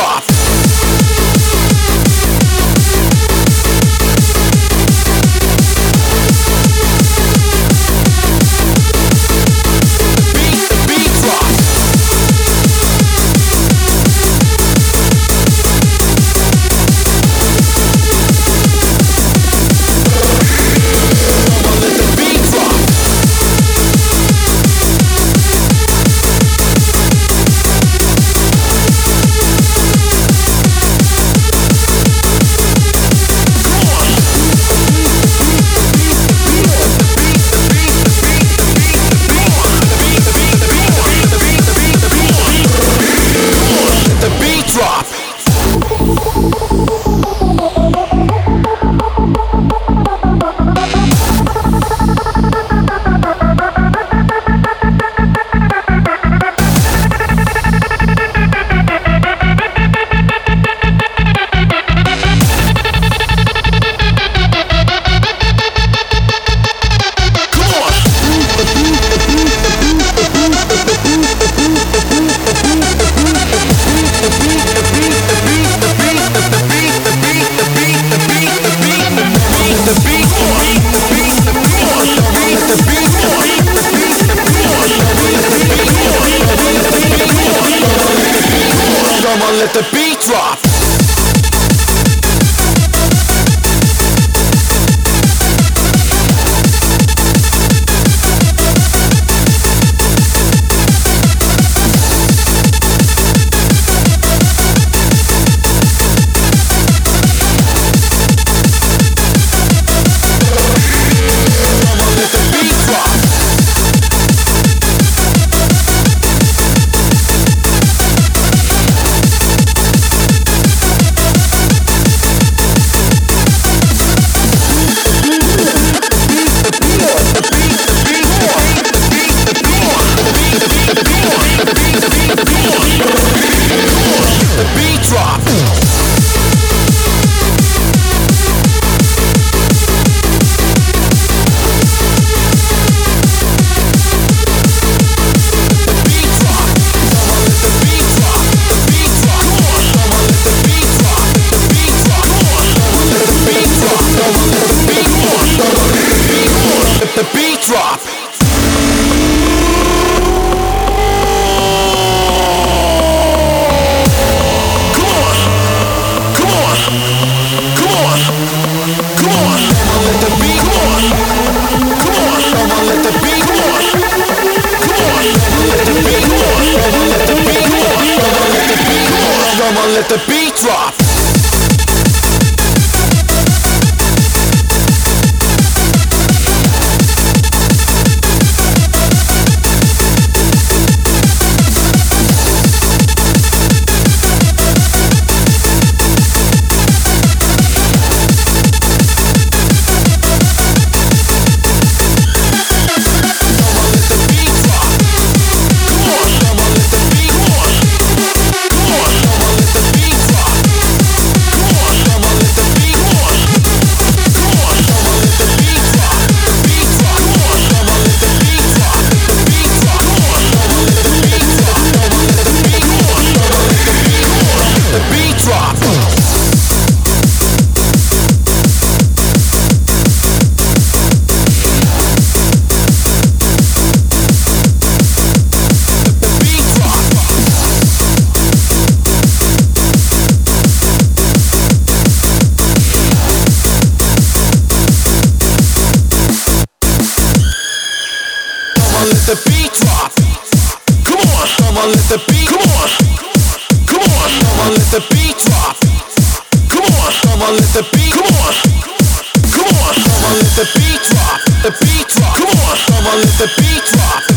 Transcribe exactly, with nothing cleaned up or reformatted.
drop. Let the beat drop. The beat drop. Come on, come on, come on, come on. Let the beat. Come on, come on. Let the beat. Come on, come on. Let the beat. Come on, let the beat. Come on, let the beat. Come on, let the beat drop. Let the beat drop. Come on, come on, let the beat. Come on, come on, come on, let the beat drop. Come on, come on, let the beat. Come on, come on, come on, let the beat drop. The beat drop. Come on, come on, let the beat drop.